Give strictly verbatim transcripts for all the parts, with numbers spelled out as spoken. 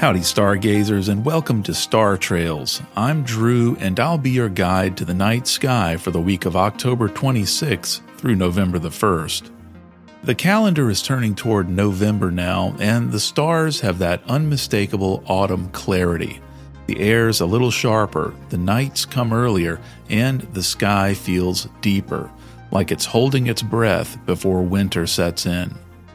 Howdy, stargazers, and welcome to Star Trails. I'm Drew, and I'll be your guide to the night sky for the week of October twenty-sixth through November the first. The calendar is turning toward November now, and the stars have that unmistakable autumn clarity. The air's a little sharper, the nights come earlier, and the sky feels deeper, like it's holding its breath before winter sets in.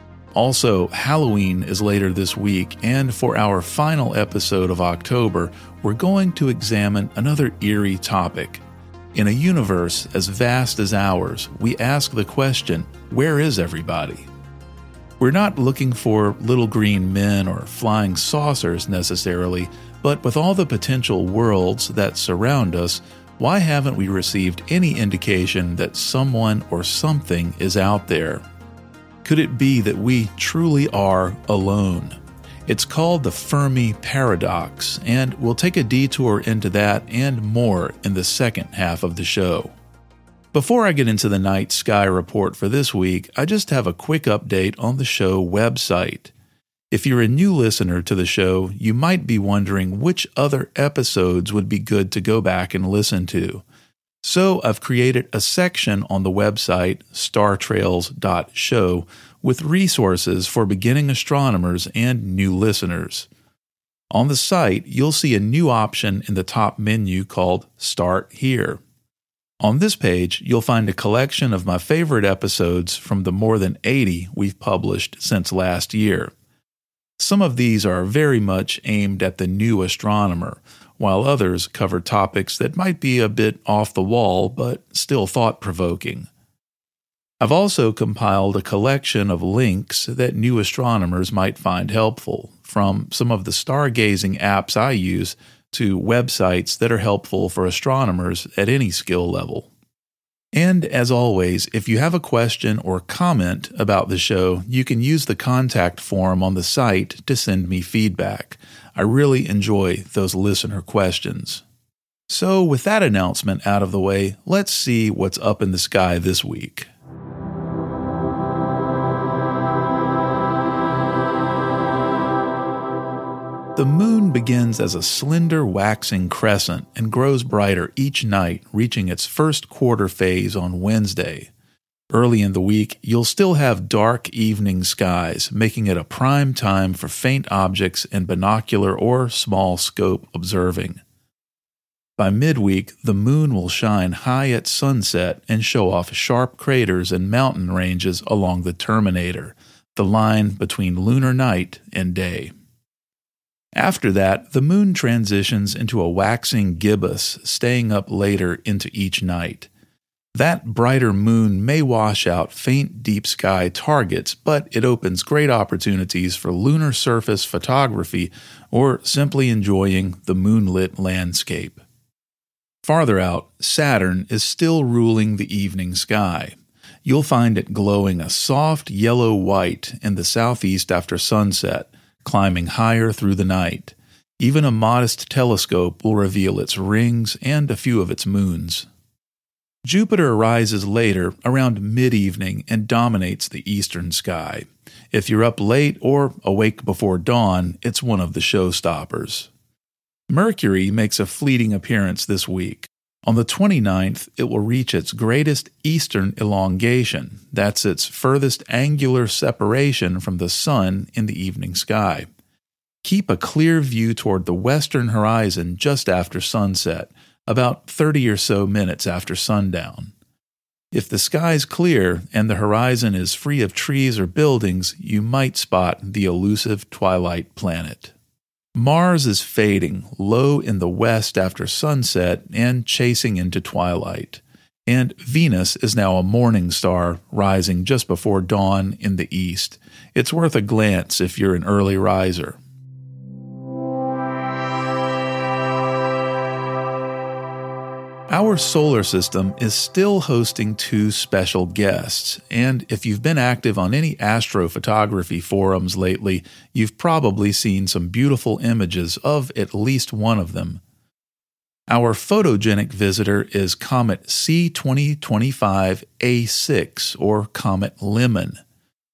Also, Halloween is later this week, and for our final episode of October, we're going to examine another eerie topic. In a universe as vast as ours, we ask the question, where is everybody? We're not looking for little green men or flying saucers necessarily, but with all the potential worlds that surround us, why haven't we received any indication that someone or something is out there? Could it be that we truly are alone? It's called the Fermi Paradox, and we'll take a detour into that and more in the second half of the show. Before I get into the night sky report for this week, I just have a quick update on the show website. If you're a new listener to the show, you might be wondering which other episodes would be good to go back and listen to. So I've created a section on the website, star trails dot show, with resources for beginning astronomers and new listeners. On the site, you'll see a new option in the top menu called Start Here. On this page, you'll find a collection of my favorite episodes from the more than eighty we've published since last year. Some of these are very much aimed at the new astronomer, while others cover topics that might be a bit off the wall but still thought-provoking. I've also compiled a collection of links that new astronomers might find helpful, from some of the stargazing apps I use to websites that are helpful for astronomers at any skill level. And as always, if you have a question or comment about the show, you can use the contact form on the site to send me feedback. I really enjoy those listener questions. So with that announcement out of the way, let's see what's up in the sky this week. The moon begins as a slender waxing crescent and grows brighter each night, reaching its first quarter phase on Wednesday. Early in the week, you'll still have dark evening skies, making it a prime time for faint objects and binocular or small scope observing. By midweek, the moon will shine high at sunset and show off sharp craters and mountain ranges along the terminator, the line between lunar night and day. After that, the moon transitions into a waxing gibbous, staying up later into each night. That brighter moon may wash out faint deep sky targets, but it opens great opportunities for lunar surface photography or simply enjoying the moonlit landscape. Farther out, Saturn is still ruling the evening sky. You'll find it glowing a soft yellow-white in the southeast after sunset, climbing higher through the night. Even a modest telescope will reveal its rings and a few of its moons. Jupiter rises later, around mid-evening, and dominates the eastern sky. If you're up late or awake before dawn, it's one of the showstoppers. Mercury makes a fleeting appearance this week. On the twenty-ninth, it will reach its greatest eastern elongation. That's its furthest angular separation from the Sun in the evening sky. Keep a clear view toward the western horizon just after sunset, about thirty or so minutes after sundown. If the sky's clear and the horizon is free of trees or buildings, you might spot the elusive twilight planet. Mars is fading, low in the west after sunset and chasing into twilight. And Venus is now a morning star, rising just before dawn in the east. It's worth a glance if you're an early riser. Our solar system is still hosting two special guests, and if you've been active on any astrophotography forums lately, you've probably seen some beautiful images of at least one of them. Our photogenic visitor is Comet C twenty twenty-five A six, or Comet Lemon.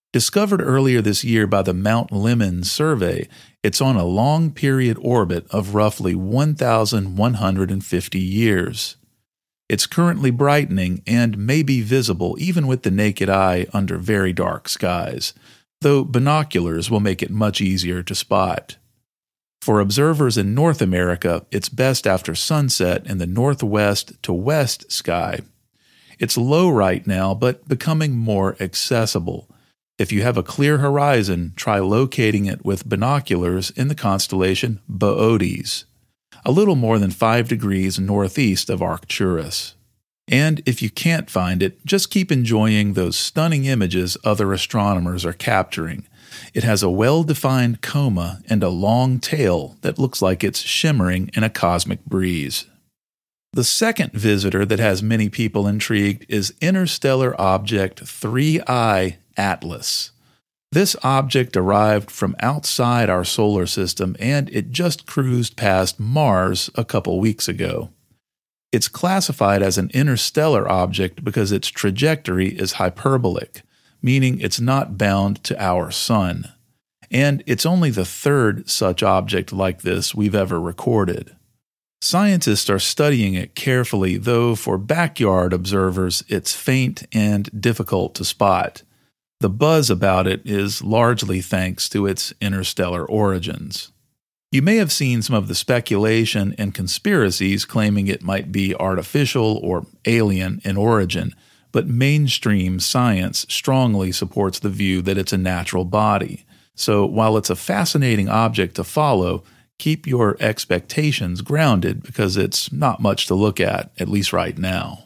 Discovered earlier this year by the Mount Lemmon survey, it's on a long-period orbit of roughly one thousand one hundred fifty years. It's currently brightening and may be visible even with the naked eye under very dark skies, though binoculars will make it much easier to spot. For observers in North America, it's best after sunset in the northwest to west sky. It's low right now, but becoming more accessible. If you have a clear horizon, try locating it with binoculars in the constellation Boötes, a little more than five degrees northeast of Arcturus. And if you can't find it, just keep enjoying those stunning images other astronomers are capturing. It has a well-defined coma and a long tail that looks like it's shimmering in a cosmic breeze. The second visitor that has many people intrigued is Interstellar Object three I Atlas. This object arrived from outside our solar system, and it just cruised past Mars a couple weeks ago. It's classified as an interstellar object because its trajectory is hyperbolic, meaning it's not bound to our sun. And it's only the third such object like this we've ever recorded. Scientists are studying it carefully, though for backyard observers it's faint and difficult to spot. The buzz about it is largely thanks to its interstellar origins. You may have seen some of the speculation and conspiracies claiming it might be artificial or alien in origin, but mainstream science strongly supports the view that it's a natural body. So while it's a fascinating object to follow, keep your expectations grounded because it's not much to look at, at least right now.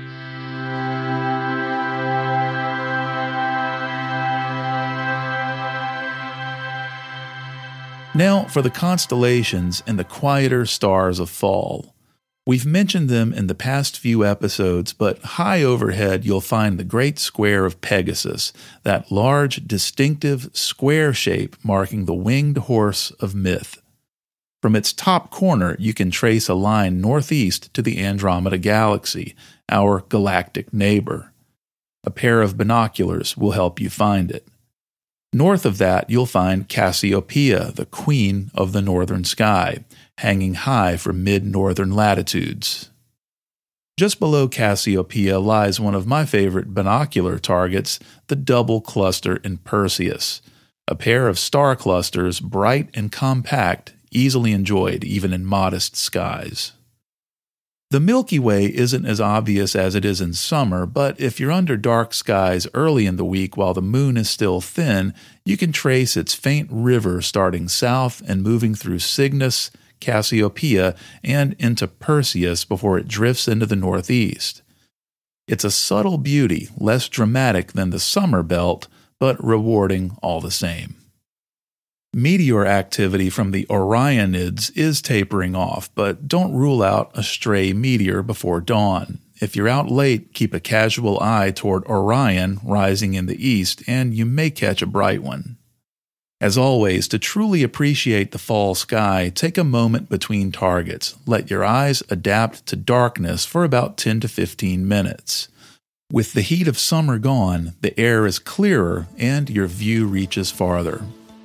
Now for the constellations and the quieter stars of fall. We've mentioned them in the past few episodes, but high overhead you'll find the Great Square of Pegasus, that large, distinctive square shape marking the winged horse of myth. From its top corner, you can trace a line northeast to the Andromeda Galaxy, our galactic neighbor. A pair of binoculars will help you find it. North of that, you'll find Cassiopeia, the queen of the northern sky, hanging high from mid-northern latitudes. Just below Cassiopeia lies one of my favorite binocular targets, the double cluster in Perseus, a pair of star clusters bright and compact, easily enjoyed even in modest skies. The Milky Way isn't as obvious as it is in summer, but if you're under dark skies early in the week while the moon is still thin, you can trace its faint river starting south and moving through Cygnus, Cassiopeia, and into Perseus before it drifts into the northeast. It's a subtle beauty, less dramatic than the summer belt, but rewarding all the same. Meteor activity from the Orionids is tapering off, but don't rule out a stray meteor before dawn. If you're out late, keep a casual eye toward Orion rising in the east, and you may catch a bright one. As always, to truly appreciate the fall sky, take a moment between targets. Let your eyes adapt to darkness for about ten to fifteen minutes. With the heat of summer gone, the air is clearer and your view reaches farther.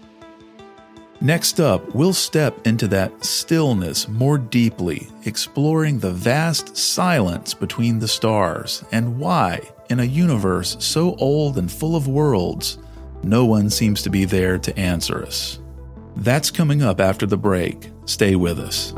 Next up, we'll step into that stillness more deeply, exploring the vast silence between the stars and why, in a universe so old and full of worlds, no one seems to be there to answer us. That's coming up after the break. Stay with us.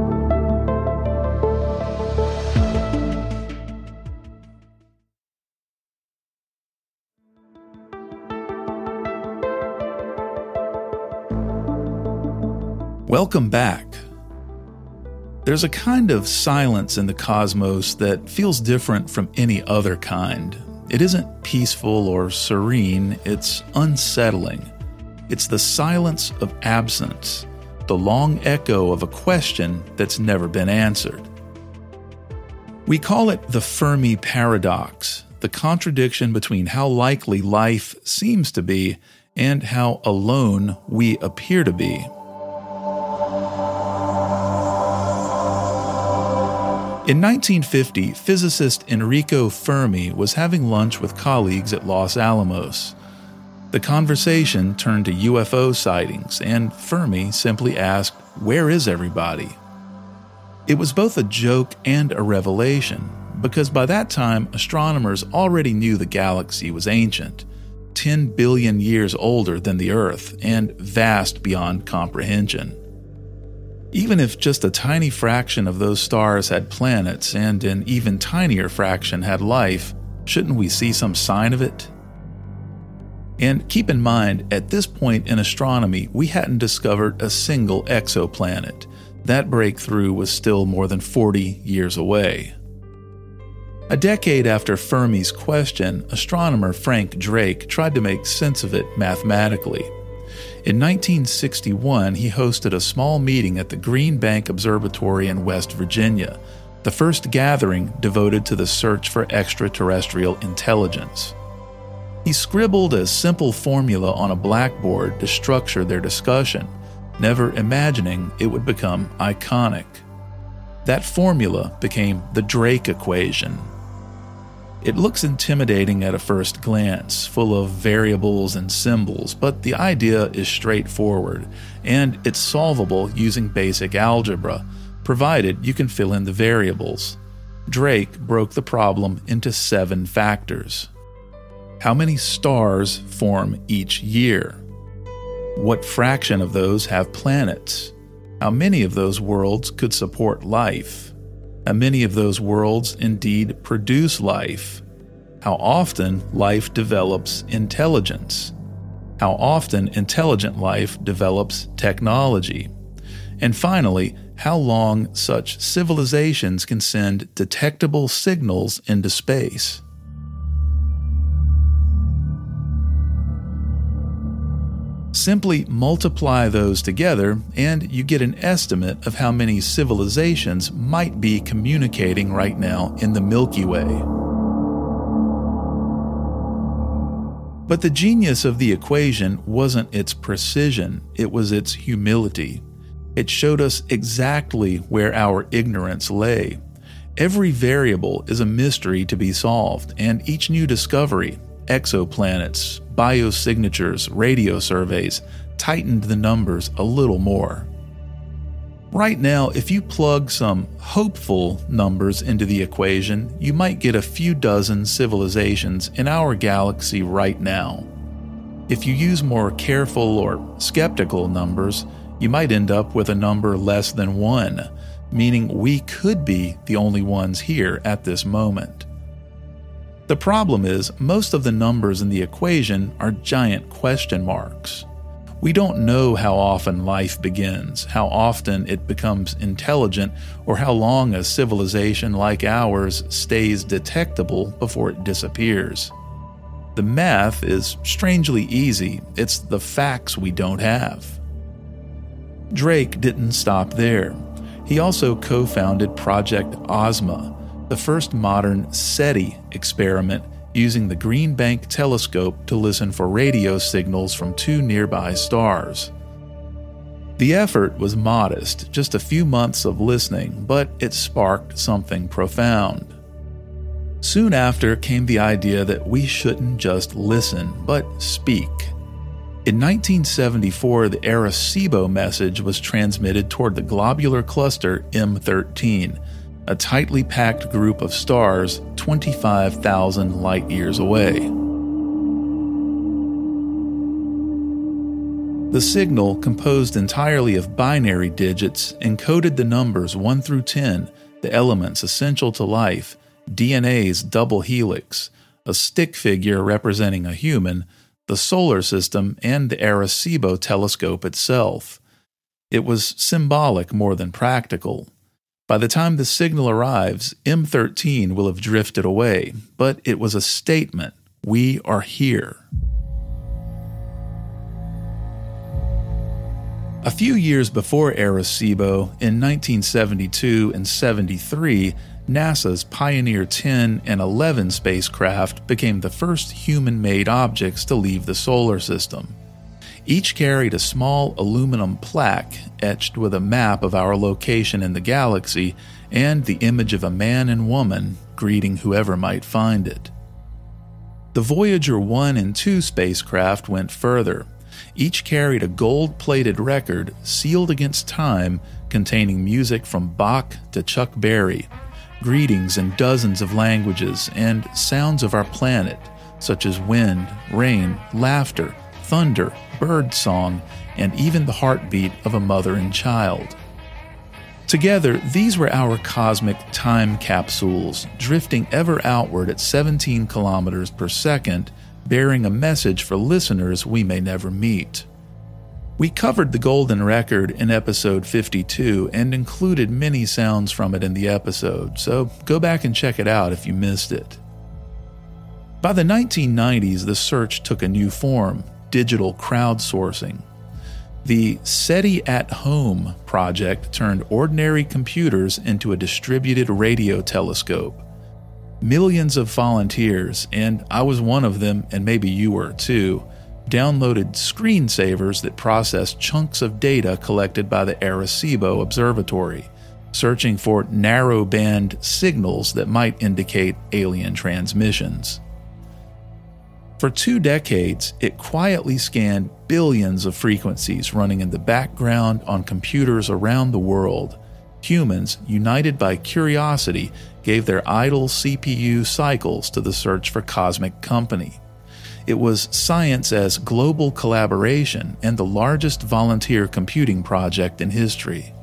Welcome back. There's a kind of silence in the cosmos that feels different from any other kind. It isn't peaceful or serene, it's unsettling. It's the silence of absence, the long echo of a question that's never been answered. We call it the Fermi paradox, the contradiction between how likely life seems to be and how alone we appear to be. In nineteen fifty, physicist Enrico Fermi was having lunch with colleagues at Los Alamos. The conversation turned to U F O sightings, and Fermi simply asked, "Where is everybody?" It was both a joke and a revelation, because by that time, astronomers already knew the galaxy was ancient, ten billion years older than the Earth, and vast beyond comprehension. Even if just a tiny fraction of those stars had planets and an even tinier fraction had life, shouldn't we see some sign of it? And keep in mind, at this point in astronomy, we hadn't discovered a single exoplanet. That breakthrough was still more than forty years away. A decade after Fermi's question, astronomer Frank Drake tried to make sense of it mathematically. In nineteen sixty-one, he hosted a small meeting at the Green Bank Observatory in West Virginia, the first gathering devoted to the search for extraterrestrial intelligence. He scribbled a simple formula on a blackboard to structure their discussion, never imagining it would become iconic. That formula became the Drake equation. It looks intimidating at a first glance, full of variables and symbols, but the idea is straightforward, and it's solvable using basic algebra, provided you can fill in the variables. Drake broke the problem into seven factors. How many stars form each year? What fraction of those have planets? How many of those worlds could support life? How many of those worlds indeed produce life? How often life develops intelligence? How often intelligent life develops technology? And finally, how long such civilizations can send detectable signals into space? Simply multiply those together, and you get an estimate of how many civilizations might be communicating right now in the Milky Way. But the genius of the equation wasn't its precision, it was its humility. It showed us exactly where our ignorance lay. Every variable is a mystery to be solved, and each new discovery, exoplanets, biosignatures, radio surveys, tightened the numbers a little more. Right now, if you plug some hopeful numbers into the equation, you might get a few dozen civilizations in our galaxy right now. If you use more careful or skeptical numbers, you might end up with a number less than one, meaning we could be the only ones here at this moment. The problem is, most of the numbers in the equation are giant question marks. We don't know how often life begins, how often it becomes intelligent, or how long a civilization like ours stays detectable before it disappears. The math is strangely easy, it's the facts we don't have. Drake didn't stop there. He also co-founded Project Ozma, the first modern SETI experiment using the Green Bank telescope to listen for radio signals from two nearby stars. The effort was modest, just a few months of listening, but it sparked something profound. Soon after came the idea that we shouldn't just listen, but speak. In nineteen seventy-four, the Arecibo message was transmitted toward the globular cluster M thirteen, a tightly packed group of stars twenty-five thousand light-years away. The signal, composed entirely of binary digits, encoded the numbers one through ten, the elements essential to life, D N A's double helix, a stick figure representing a human, the solar system, and the Arecibo telescope itself. It was symbolic more than practical. By the time the signal arrives, M thirteen will have drifted away, but it was a statement: we are here. A few years before Arecibo, in nineteen seventy-two and seventy-three, NASA's Pioneer ten and eleven spacecraft became the first human-made objects to leave the solar system. Each carried a small aluminum plaque etched with a map of our location in the galaxy and the image of a man and woman greeting whoever might find it. The Voyager one and two spacecraft went further. Each carried a gold-plated record sealed against time containing music from Bach to Chuck Berry, greetings in dozens of languages, and sounds of our planet, such as wind, rain, laughter, thunder, bird song, and even the heartbeat of a mother and child. Together, these were our cosmic time capsules, drifting ever outward at seventeen kilometers per second, bearing a message for listeners we may never meet. We covered the Golden Record in episode fifty-two and included many sounds from it in the episode, so go back and check it out if you missed it. By the nineteen nineties, the search took a new form: digital crowdsourcing. The SETI at Home project turned ordinary computers into a distributed radio telescope. Millions of volunteers, and I was one of them, and maybe you were too, downloaded screensavers that processed chunks of data collected by the Arecibo Observatory, searching for narrow-band signals that might indicate alien transmissions. For two decades, it quietly scanned billions of frequencies running in the background on computers around the world. Humans, united by curiosity, gave their idle C P U cycles to the search for cosmic company. It was science as global collaboration and the largest volunteer computing project in history.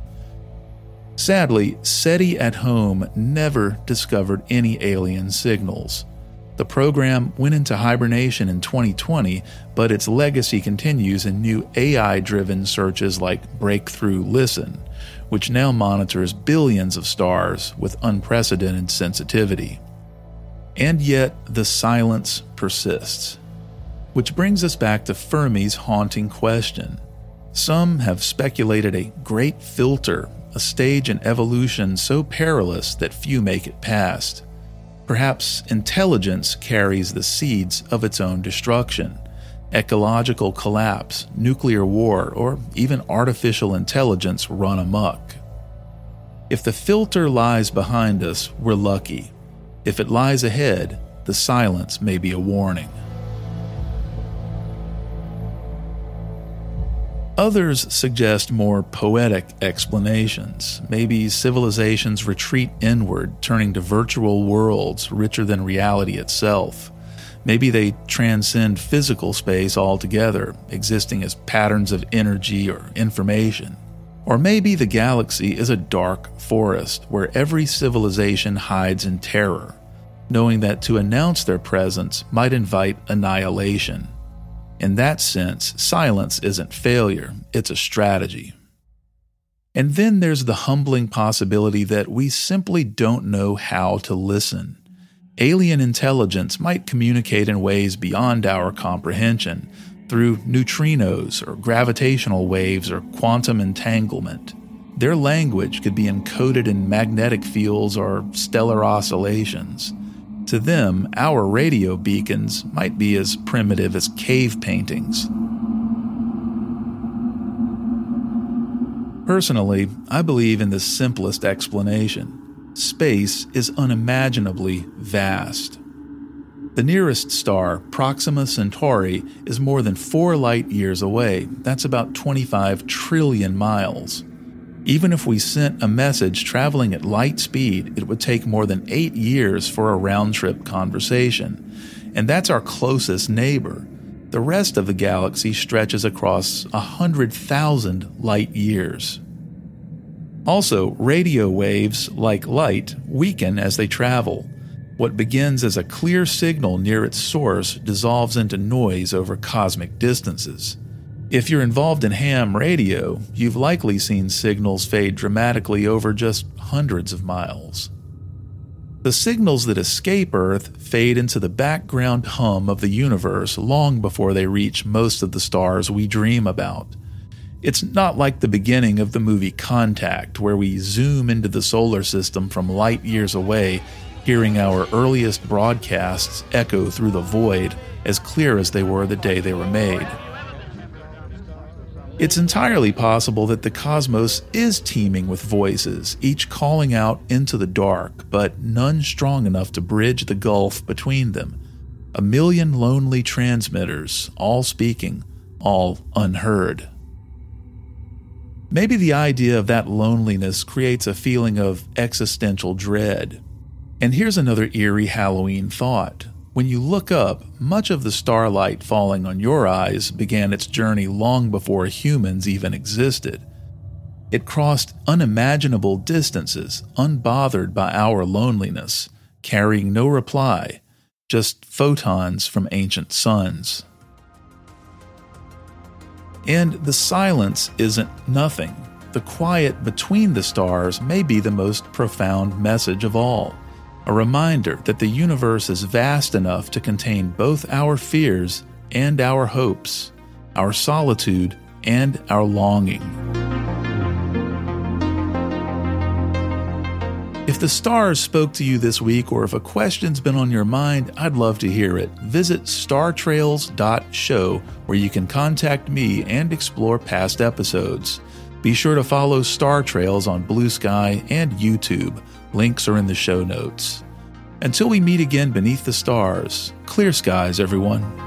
Sadly, SETI at Home never discovered any alien signals. The program went into hibernation in twenty twenty, but its legacy continues in new A I-driven searches like Breakthrough Listen, which now monitors billions of stars with unprecedented sensitivity. And yet, the silence persists. Which brings us back to Fermi's haunting question. Some have speculated a great filter, a stage in evolution so perilous that few make it past. Perhaps intelligence carries the seeds of its own destruction. Ecological collapse, nuclear war, or even artificial intelligence run amok. If the filter lies behind us, we're lucky. If it lies ahead, the silence may be a warning. Others suggest more poetic explanations. Maybe civilizations retreat inward, turning to virtual worlds richer than reality itself. Maybe they transcend physical space altogether, existing as patterns of energy or information. Or maybe the galaxy is a dark forest where every civilization hides in terror, knowing that to announce their presence might invite annihilation. In that sense, silence isn't failure, it's a strategy. And then there's the humbling possibility that we simply don't know how to listen. Alien intelligence might communicate in ways beyond our comprehension, through neutrinos or gravitational waves or quantum entanglement. Their language could be encoded in magnetic fields or stellar oscillations. To them, our radio beacons might be as primitive as cave paintings. Personally, I believe in the simplest explanation. Space is unimaginably vast. The nearest star, Proxima Centauri, is more than four light years away. That's about twenty-five trillion miles. Even if we sent a message traveling at light speed, it would take more than eight years for a round-trip conversation. And that's our closest neighbor. The rest of the galaxy stretches across one hundred thousand light years. Also, radio waves, like light, weaken as they travel. What begins as a clear signal near its source dissolves into noise over cosmic distances. If you're involved in ham radio, you've likely seen signals fade dramatically over just hundreds of miles. The signals that escape Earth fade into the background hum of the universe long before they reach most of the stars we dream about. It's not like the beginning of the movie Contact, where we zoom into the solar system from light years away, hearing our earliest broadcasts echo through the void as clear as they were the day they were made. It's entirely possible that the cosmos is teeming with voices, each calling out into the dark, but none strong enough to bridge the gulf between them. A million lonely transmitters, all speaking, all unheard. Maybe the idea of that loneliness creates a feeling of existential dread. And here's another eerie Halloween thought. When you look up, much of the starlight falling on your eyes began its journey long before humans even existed. It crossed unimaginable distances, unbothered by our loneliness, carrying no reply, just photons from ancient suns. And the silence isn't nothing. The quiet between the stars may be the most profound message of all. A reminder that the universe is vast enough to contain both our fears and our hopes, our solitude and our longing. If the stars spoke to you this week, or if a question's been on your mind, I'd love to hear it. Visit star trails dot show, where you can contact me and explore past episodes. Be sure to follow Star Trails on Blue Sky and YouTube. Links are in the show notes. Until we meet again beneath the stars, clear skies, everyone.